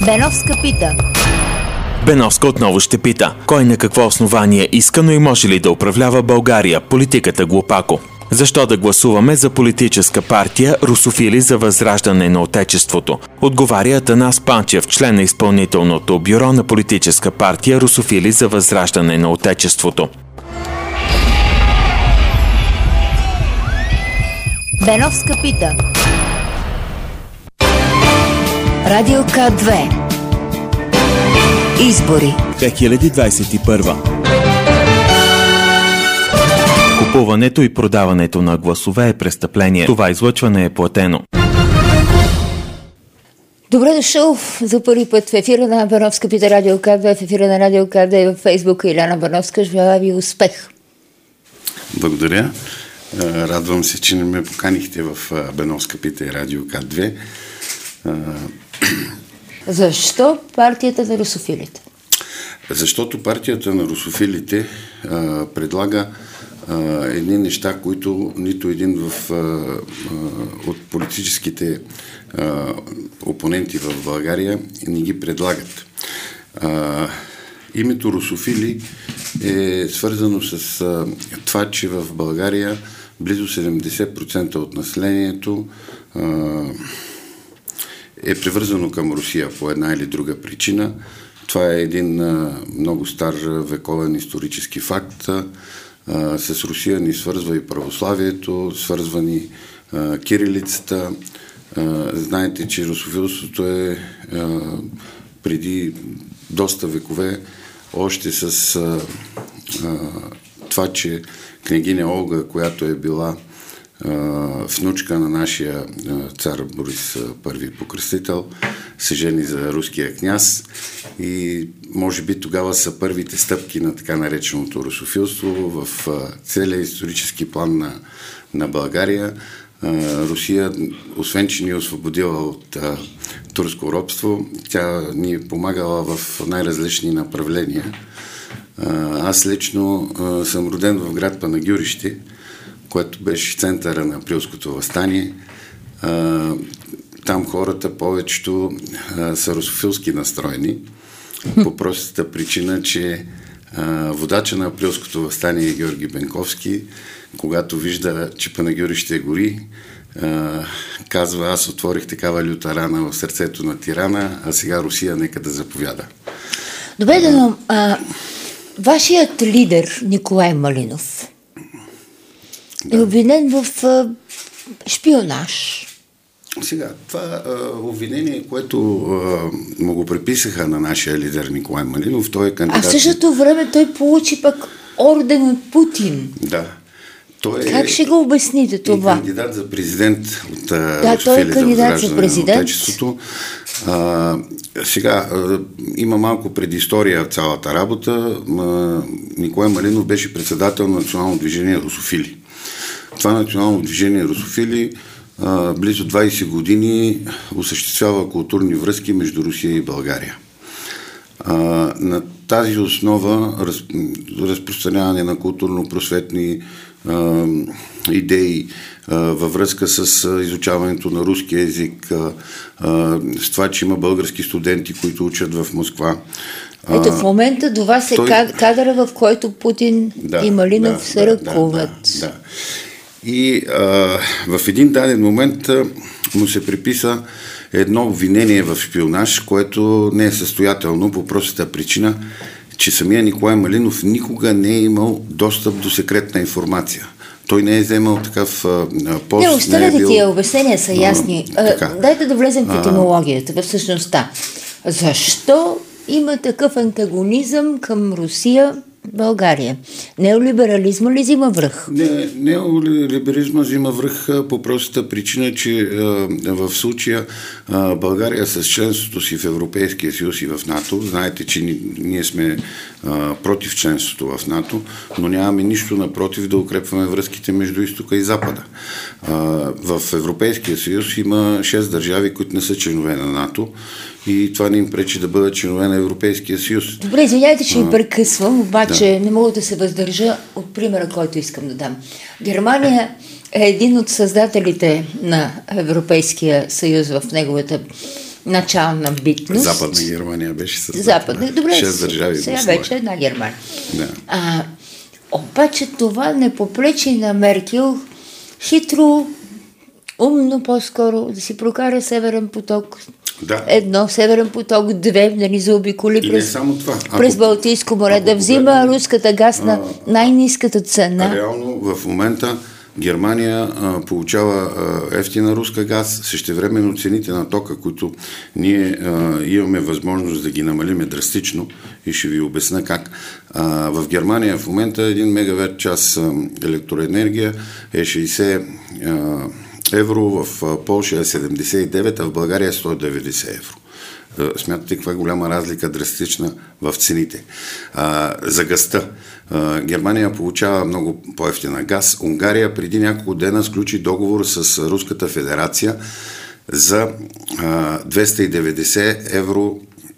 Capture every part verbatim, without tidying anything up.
Беновска пита. Беновска отново ще пита. Кой на какво основание иска, но и може ли да управлява България? Политиката глупако. Защо да гласуваме за политическа партия Русофили за възраждане на Отечеството? Отговаря Атанас Панчев, член на изпълнителното бюро на политическа партия Русофили за възраждане на Отечеството. Беновска пита. Радио К две. Избори две хиляди двадесет и първа. Купуването и продаването на гласове е престъпление. Това излъчване е платено. Добре дошъл за първи път в ефира на Беновска пита Радио К две, в ефира на Радио К две и във Фейсбук. Иляна Беновска, желая ви успех. Благодаря. Радвам се, че не ме поканихте в Беновска пита и Радио К две. Защо партията на русофилите? Защото партията на русофилите а, предлага а, едни неща, които нито един в, а, а, от политическите а, опоненти в България не ги предлагат. А, името русофили е свързано с а, това, че в България близо седемдесет процента от населението а, е привързано към Русия по една или друга причина. Това е един а, много стар вековен исторически факт. А, с Русия ни свързва и православието, свързва ни а, кирилицата. А, знаете, че русофилството е а, преди доста векове още с а, а, това, че княгиня Олга, която е била внучка на нашия цар Борис Първи Покръстител, се жени за руския княз и може би тогава са първите стъпки на така нареченото русофилство в целия исторически план на, на България. Русия, освен че ни е освободила от а, турско робство, тя ни е помагала в най-различни направления. А, аз лично а, съм роден в град Панагюрище, което беше центъра на Априлското въстание. А, там хората повечето а, са русофилски настроени, по простата причина, че а, водача на Априлското въстание е Георги Бенковски. Когато вижда, че Панагюрище гори, а, казва: аз отворих такава люта рана в сърцето на тирана, а сега Русия нека да заповяда. Добре, да, но а, вашият лидер Николай Малинов е обвинен в а, шпионаж. Сега, това а, обвинение, което а, му го приписаха на нашия лидер Николай Малинов, той е кандидат... А в същото време той получи пък орден от Путин. Да. Той е... Как ще го обясните това? Е кандидат за президент от да, той е кандидат за, за президент. А, сега, а, има малко предистория в цялата работа. А, Николай Малинов беше председател на Национално движение Русофили. Това национално движение Русофили а, близо двадесет години осъществява културни връзки между Русия и България. А, на тази основа раз, разпространяване на културно-просветни а, идеи а, във връзка с а, изучаването на руски език, а, а, с това, че има български студенти, които учат в Москва. Ето в момента до вас е той... кадъра, в който Путин да, и Малинов да, се да, ръкуват. Да, да. И а, в един даден момент а, му се приписа едно обвинение в шпионаж, което не е състоятелно по простата причина, че самия Николай Малинов никога не е имал достъп до секретна информация. Той не е вземал такъв а, пост. Не, останете, е бил... тия обяснения са ясни. А, а, дайте да влезем в етимологията, в същността. Защо има такъв антагонизъм към Русия, България? Неолиберализма ли взима връх? Не, неолиберализма взима връх по простата причина, че а, в случая а, България с членството си в Европейския съюз и в НАТО, знаете, че ни, ние сме а, против членството в НАТО, но нямаме нищо напротив да укрепваме връзките между изтока и запада. А, в Европейския съюз има шест държави, които не са членове на НАТО и това не им пречи да бъдат членове на Европейския съюз. Добре, извиняйте, че ви прекъсвам, обаче да. не мога да се въздържа от примера, който искам да дам. Германия е един от създателите на Европейския съюз в неговата начална битност. Западна Германия беше с Западна, добре, шест държави. Сега вече една Германия. Да. А, обаче това не попречи на Меркел хитро, умно по-скоро да си прокара Северен поток. Да. Едно, Северен поток, две, да ни заобиколи през, само това. през Балтийско море, да взима погледне, руската газ на най-ниската цена. Реално в момента Германия а, получава а, ефтина руска газ, същевременно цените на тока, които ние а, имаме възможност да ги намалиме драстично, и ще ви обясна как. А, в Германия в момента един мегаватт час а, електроенергия е шейсет а, евро, в а, Полша е седемдесет и девет, а в България е сто и деветдесет евро. Смятате каква голяма разлика драстична в цените. А, за газта. А, Германия получава много по-евтина газ. Унгария преди няколко дена сключи договор с Руската федерация за а, двеста и деветдесет евро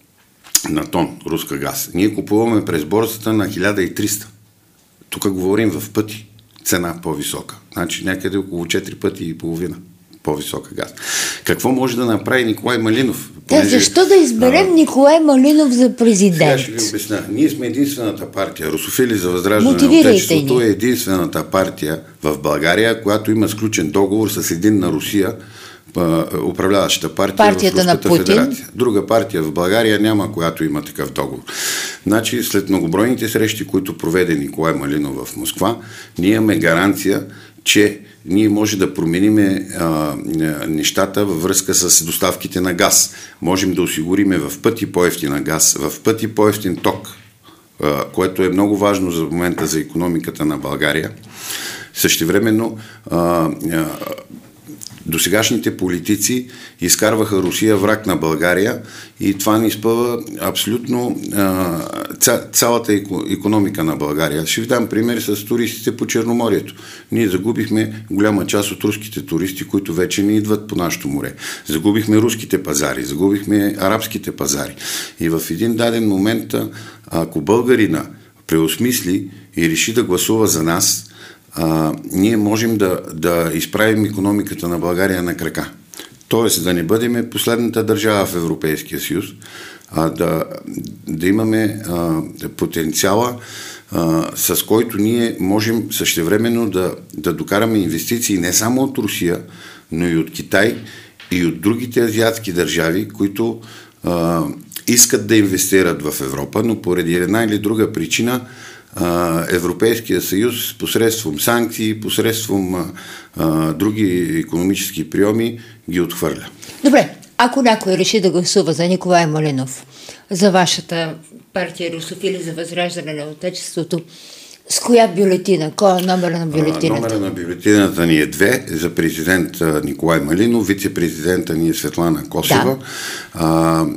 на тон руска газ. Ние купуваме през борсата на хиляда и триста. Тук говорим в пъти цена по-висока. Значи някъде около четири пъти и половина по-висока газ. Какво може да направи Николай Малинов? Да, защо да изберем а, Николай Малинов за президент? Сега ще ви обясня. Ние сме единствената партия, Русофили за възраждане на Отечеството е единствената партия в България, която има сключен договор с Единна Русия, управляващата партия Партията в Руската на Путин. федерация. Друга партия в България няма, която има такъв договор. Значи, след многобройните срещи, които проведе Николай Малинов в Москва, ние имаме гаранция, че ние може да промениме а, нещата във връзка с доставките на газ. Можем да осигуриме в пъти по-евтина газ, в пъти по-евтин ток, а, което е много важно за момента за икономиката на България. Същевременно а, а, досегашните политици изкарваха Русия враг на България и това ни спъва абсолютно а, цялата икономика на България. Ще ви дам пример с туристите по Черноморието. Ние загубихме голяма част от руските туристи, които вече не идват по нашето море. Загубихме руските пазари, загубихме арабските пазари. И в един даден момент, ако българина преосмисли и реши да гласува за нас, А, ние можем да, да изправим икономиката на България на крака. Тоест да не бъдем последната държава в Европейския съюз, а да, да имаме а, потенциала, а, с който ние можем същевременно да, да докараме инвестиции не само от Русия, но и от Китай и от другите азиатски държави, които а, искат да инвестират в Европа, но поради една или друга причина Европейския съюз посредством санкции, посредством а, а, други икономически приеми ги отхвърля. Добре, ако някой реши да гласува за Николай Малинов, за вашата партия Русофили за възраждане на Отечеството, с коя бюлетина? Кой е номера на бюлетината? А, номера на бюлетината ни е две. За президент Николай Малинов, вице-президента ни е Светлана Косова. Да. А,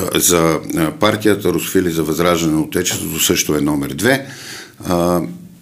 за партията Русофили за възраждане на Отечеството също е номер две. А,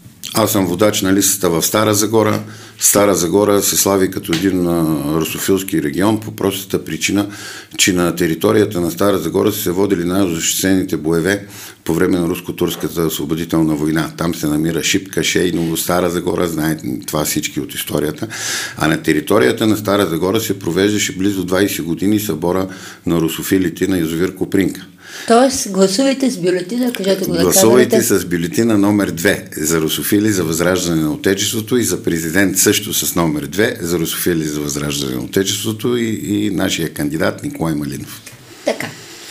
аз съм водач на листата в Стара Загора. Стара Загора се слави като един а, русофилски регион по простата причина, че на територията на Стара Загора са се водили най-озащитените боеве по време на руско-турската освободителна война. Там се намира Шипка, Шейново, Стара Загора, знаете това всички от историята. А на територията на Стара Загора се провеждаше близо двайсет години събора на русофилите на язовир Копринка. Тоест, гласувайте с бюлетина, кажете го да Гласувайте камерата. с бюлетина номер две за Русофили за възраждане на Отечеството и за президент също с номер две за Русофили за възраждане на Отечеството и, и нашия кандидат Николай Малинов. Така.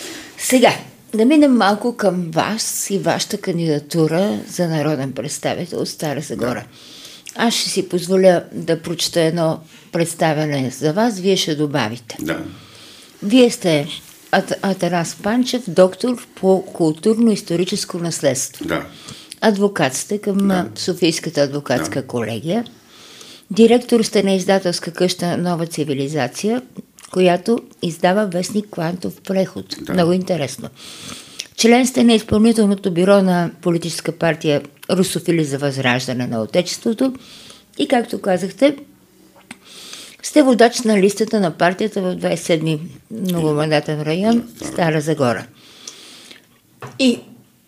Сега, да минем малко към вас и вашата кандидатура за народен представител от Стара Загора. Да. Аз ще си позволя да прочета едно представяне за вас, вие ще добавите. Да. Вие сте Атанас Панчев, доктор по културно-историческо наследство. Да. Адвокат сте към да. Софийската адвокатска да. колегия. Директор сте на издателска къща Нова цивилизация, която издава вестник Квантов преход. Да. Много интересно. Член сте на изпълнителното бюро на политическа партия Русофили за възраждане на Отечеството и, както казахте, сте водач на листата на партията в двайсет и седми многомандатен район Стара Загора. И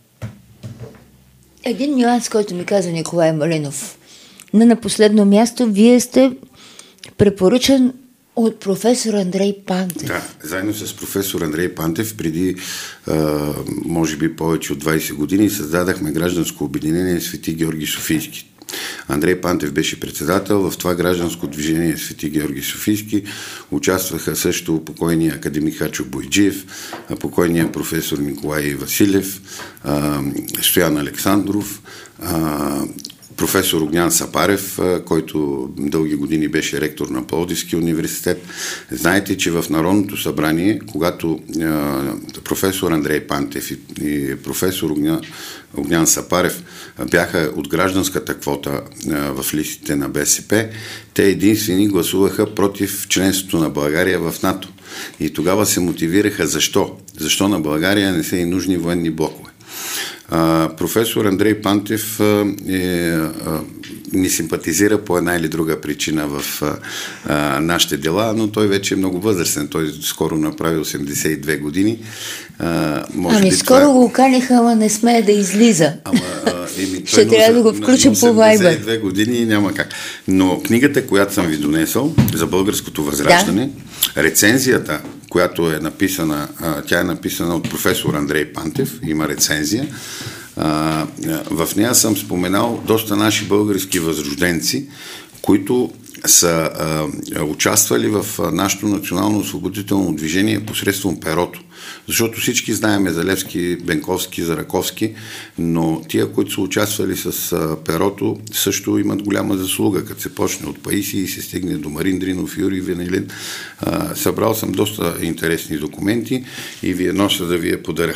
един нюанс, който ми каза Николай Малинов. Не на последно място, вие сте препоръчан От професор Андрей Пантев. Да, заедно с професор Андрей Пантев преди а, може би повече от двайсет години създадахме гражданско обединение Свети Георги Софийски. Андрей Пантев беше председател. В това гражданско движение Свети Георги Софийски участваха също покойния академик Хачо Бойджиев, покойния професор Николай Василев, Стоян Александров, професор Огнян Сапарев, който дълги години беше ректор на Пловдивския университет. Знаете, че в Народното събрание, когато професор Андрей Пантев и професор Огнян, Огнян Сапарев бяха от гражданската квота в листите на БСП, те единствени гласуваха против членството на България в НАТО. И тогава се мотивираха защо. Защо на България не са и нужни военни блокове. Uh, професор Андрей Пантев uh, е, uh, ни симпатизира по една или друга причина в uh, uh, нашите дела, но той вече е много възрастен. Той скоро направи осемдесет и две години. Uh, може ами скоро това... го каниха, ама не смее да излиза. Ама, uh, еми, ще трябва да го включим по Viber. осемдесет и две години няма как. Но книгата, която съм ви донесъл за българското възраждане, да. Рецензията, която е написана, тя е написана от професор Андрей Пантев, има рецензия. В нея съм споменал доста наши български възрожденци, които са участвали в нашето национално освободително движение посредством перото. Защото всички знаеме за Левски, Бенковски, за Раковски, но тия, които са участвали с перото, също имат голяма заслуга, като се почне от Паиси и се стигне до Марин Дринов, Юрий Венелин. Събрал съм доста интересни документи и ви нося да ви я подаря.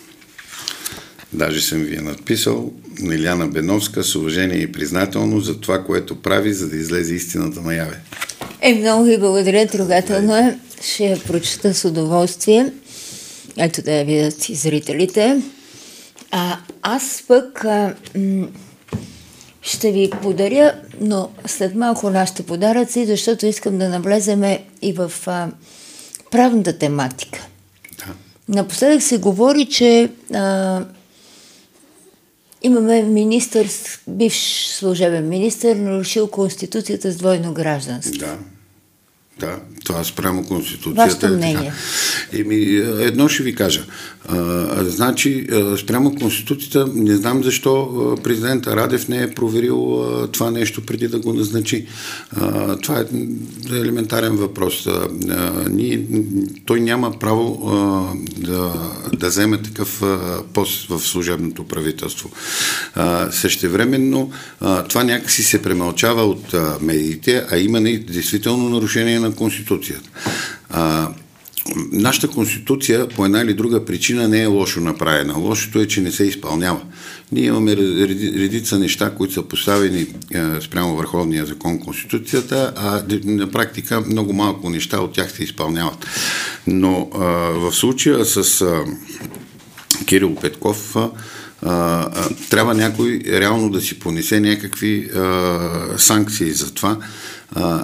Даже съм ви я надписал. Неляна Беновска, с уважение и признателно за това, което прави, за да излезе истината наяве. Е, много ви благодаря, трогателно е. Ще я прочета с удоволствие. Ето да я видят и зрителите. А, аз пък а, м- ще ви подаря, но след малко нашите подаръци, защото искам да навлеземе и в а, правната тематика. Да. Напоследък се говори, че а, имаме министър, бивш служебен министър, нарушил Конституцията с двойно гражданство. Да. Да, това спрямо Конституцията. Вашето мнение? Еми, едно ще ви кажа. А, значи, спрямо Конституцията, не знам защо президента Радев не е проверил а, това нещо преди да го назначи. А, това е елементарен въпрос. А, ние, той няма право а, да, да вземе такъв а, пост в служебното правителство. А, същевременно а, това някакси се премълчава от а, медиите, а има не, действително нарушение на Конституцията. А, нашата Конституция по една или друга причина не е лошо направена. Лошото е, че не се изпълнява. Ние имаме редица неща, които са поставени а, спрямо Върховния закон Конституцията, а на практика много малко неща от тях се изпълняват. Но а, в случая с а, Кирил Петков а, а, трябва някой реално да си понесе някакви а, санкции за това. А,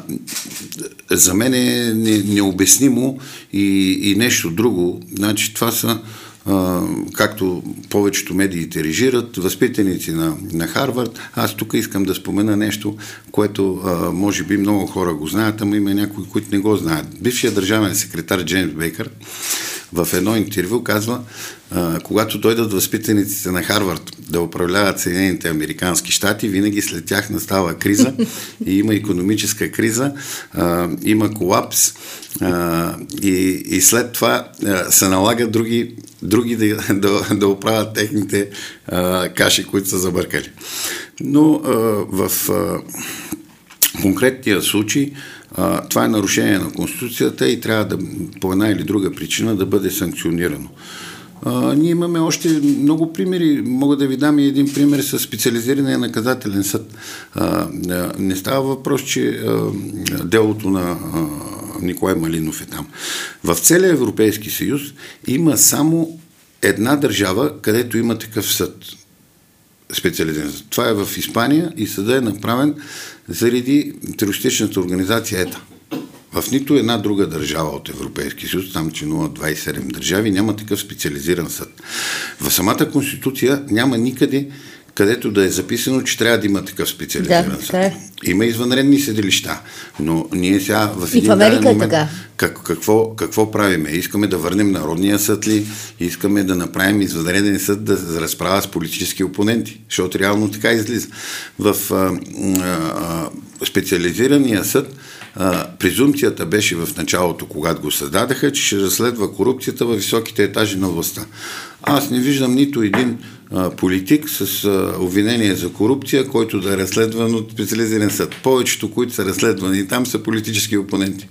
за мен е не, необяснимо и, и нещо друго. Значи това са, а, както повечето медии режират, възпитаници на, на Харвард. Аз тук искам да спомена нещо, което а, може би много хора го знаят, ама има някои, които не го знаят. Бившият държавен секретар Джеймс Бейкър в едно интервю казва, а, когато дойдат възпитаниците на Харвард да управляват Съединените американски щати, винаги след тях настава криза и има икономическа криза, а, има колапс а, и, и след това а, се налага други, други да, да, да оправят техните а, каши, които са забъркали. Но а, в а, конкретния случай а, това е нарушение на Конституцията и трябва да, по една или друга причина да бъде санкционирано. А, ние имаме още много примери. Мога да ви дам и един пример с специализирания наказателен съд. А, не става въпрос, че а, делото на а, Николай Малинов е там. В целия Европейски съюз има само една държава, където има такъв съд. Специализиран съд. Това е в Испания и съдът е направен заради терористичната организация ЕТА. В нито една друга държава от Европейския съюз, там членуват двайсет и седем държави, няма такъв специализиран съд. В самата Конституция няма никъде където да е записано, че трябва да има такъв специализиран да, съд. да. Има извънредни съдилища, но ние сега в един даден момент... е така. Как, какво, какво правиме? Искаме да върнем Народния съд ли? Искаме да направим извънреден съд да разправя с политически опоненти? Защото реално така излиза. В а, а, специализирания съд а, презумпцията беше в началото, когато го създадаха, че ще разследва корупцията във високите етажи на властта. Аз не виждам нито един а, политик с а, обвинение за корупция, който да е разследван от специализиран съд. Повечето, които са разследвани там, са политически опоненти.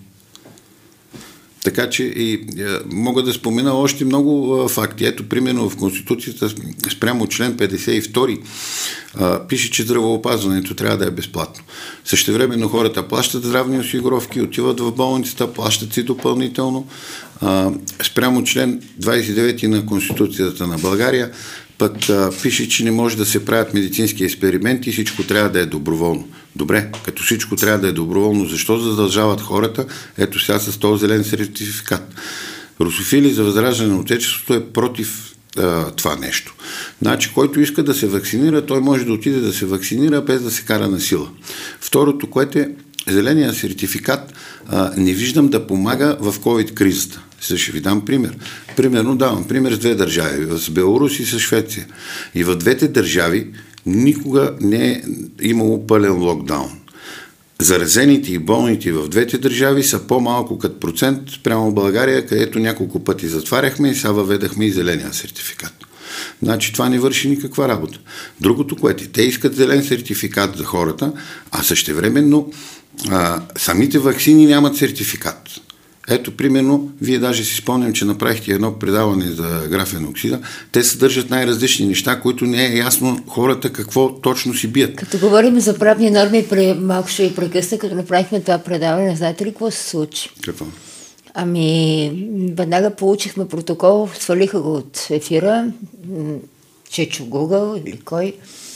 Така че и е, мога да спомена още много е, факти. Ето, примерно в Конституцията спрямо член петдесет и втори е, пише, че здравеопазването трябва да е безплатно. Същевременно хората плащат здравни осигуровки, отиват в болницата, плащат си допълнително. Е, спрямо член двадесет и девети на Конституцията на България пък а, пише, че не може да се правят медицински експерименти и всичко трябва да е доброволно. Добре, като всичко трябва да е доброволно, защо задължават хората? Ето сега с този зелен сертификат. Русофили за възраждане на отечеството е против а, това нещо. Значи, който иска да се вакцинира, той може да отиде да се вакцинира без да се кара на сила. Второто, което е зеления сертификат, а, не виждам да помага в ковид-кризата. Сега ще ви дам пример. Примерно давам пример с две държави, с Беларус и с Швеция. И в двете държави никога не е имало пълен локдаун. Заразените и болните в двете държави са по-малко като процент спрямо България, където няколко пъти затваряхме и сега въведахме и зеления сертификат. Значи това не върши никаква работа. Другото, което е, те искат зелен сертификат за хората, а същевременно а, самите ваксини нямат сертификат. Ето, примерно, вие даже си спомням, че направихте едно предаване за графен оксида. Те съдържат най-различни неща, които не е ясно хората какво точно си бият. Като говорим за правни норми, малко ще ви прекъсна, като направихме това предаване, знаете ли какво се случи? Какво? Ами, веднага получихме протокол, свалиха го от ефира, Чечо Гугъл или кой,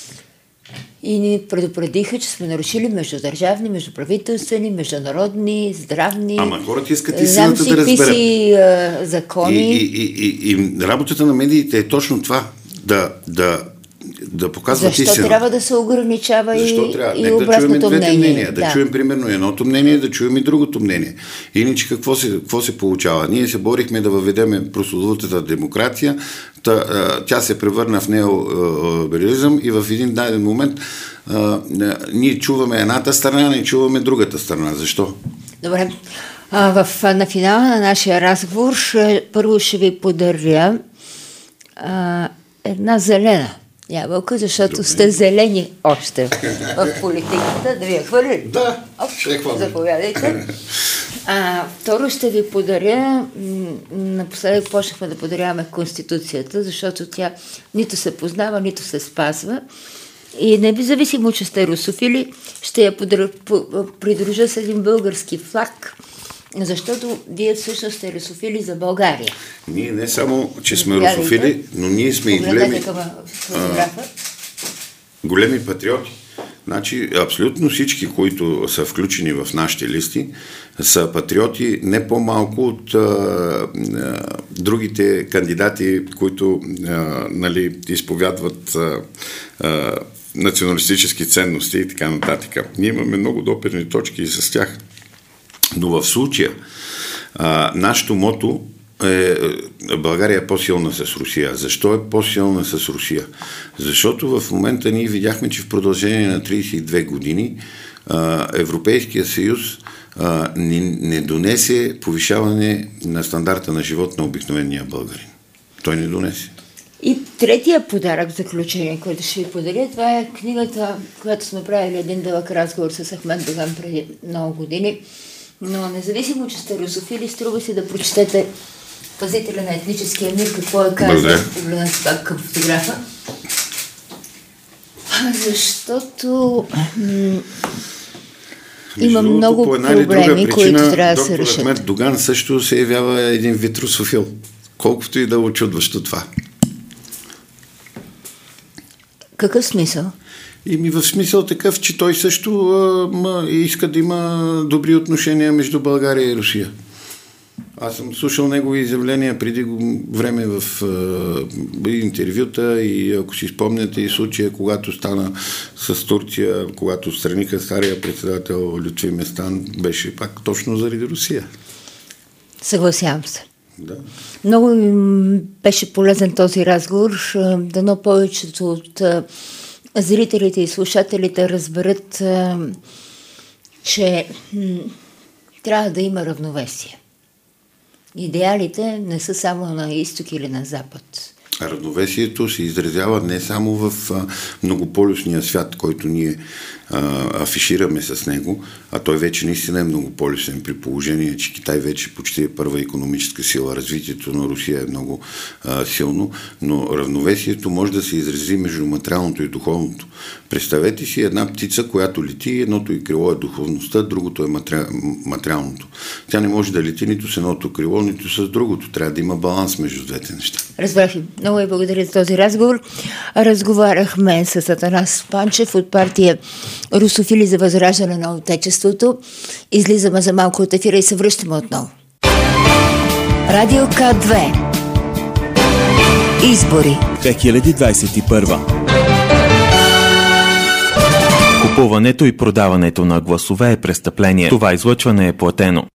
и ни предупредиха, че сме нарушили междудържавни, междуправителствени, международни, здравни... Ама хората искат истината да разберат. Си, а, закони. И, и, и, и работата на медиите е точно това, да, да, да показват Защо истина. Защо трябва да се ограничава Защо и, трябва? и Не, обратното да чуем двете мнение? мнения, да, да чуем примерно едното мнение, да чуем и другото мнение. Иначе какво се, какво се получава? Ние се борихме да въведеме прословутата демокрация, та, тя се превърна в неолиберализъм и в един даден момент а, ние чуваме едната страна, не чуваме другата страна. Защо? Добре. А, в, на финала на нашия разговор ще, първо ще ви подаря а, една зелена ябълка, защото Добре. Сте зелени още в политиката. Да ви я хвърли? Да, ще я хвърля. Заповядайте. А, второ ще ви подаря, напоследък почнахме да подаряваме Конституцията, защото тя нито се познава, нито се спазва. И независимо, че сте русофили, ще я придружа с един български флаг, защото вие всъщност сте русофили за България. Ние не само, че сме русофили, но ние сме и големи, а, големи патриоти. Значи, абсолютно всички, които са включени в нашите листи, са патриоти не по-малко от а, а, другите кандидати, които а, нали, изповядват а, а, националистически ценности и така нататък. Ние имаме много допирни точки и с тях. Но в случая а, нашето мото е България е по-силна с Русия. Защо е по-силна с Русия? Защото в момента ние видяхме, че в продължение на тридесет и две години а, Европейския съюз а, не, не донесе повишаване на стандарта на живот на обикновения българин. Той не донесе. И третия подарък в заключение, който ще ви подаря, това е книгата, която сме правили един дълъг разговор с Ахмед Доган преди много години. Но независимо, че сте русофили, струва си да прочетете Пазителя на етническия мир, какво е казал, погледнете пак към фотографа. Защото м- има много проблеми, които трябва да се решат. Доктор Ахмед Доган също се явява един вид русофил. Колкото и да очудващо това. Какъв смисъл? И ми в смисъл такъв, че той също а, ма, иска да има добри отношения между България и Русия. Аз съм слушал негови изявления преди време в е, интервюта и ако си спомняте и случая, когато стана с Турция, когато страниха стария председател Лютви Местан, беше пак точно заради Русия. Съгласявам се. Да. Много беше полезен този разговор, дано повечето от зрителите и слушателите разберат, че трябва да има равновесие. Идеалите не са само на изток или на запад. Равновесието се изразява не само в а, многополюсния свят, който ние а, афишираме с него, а той вече наистина е многополюсен при положение, че Китай вече почти е първа икономическа сила, развитието на Русия е много а, силно, но равновесието може да се изрази между материалното и духовното. Представете си една птица, която лети, едното и крило е духовността, другото е матери... материалното. Тя не може да лети нито с едното крило, нито с другото. Трябва да има баланс между двете неща. Разбрах ви. Много ви благодаря за този разговор. Разговаряхме с Атанас Панчев от партия Русофили за възраждане на Отечеството. Излизаме за малко от ефира и се връщаме отново. Радио К две. Избори две хиляди двадесет и първа. Купуването и продаването на гласове е престъпление. Това излъчване е платено.